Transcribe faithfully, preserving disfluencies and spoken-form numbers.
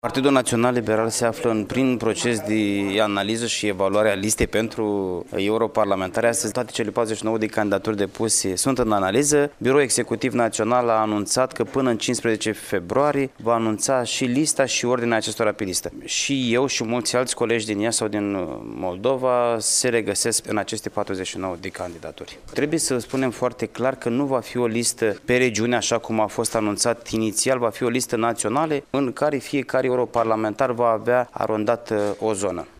Partidul Național Liberal se află în prin proces de analiză și evaluare a listei pentru europarlamentare. Astăzi toate cele patruzeci și nouă de candidaturi depuse sunt în analiză. Biroul Executiv Național a anunțat că până în cincisprezece februarie va anunța și lista și ordinea acestora pe listă. Și eu și mulți alți colegi din ea sau din Moldova se regăsesc în aceste patruzeci și nouă de candidaturi. Trebuie să spunem foarte clar că nu va fi o listă pe regiune așa cum a fost anunțat inițial, va fi o listă națională în care fiecare europarlamentar va avea arondat o zonă.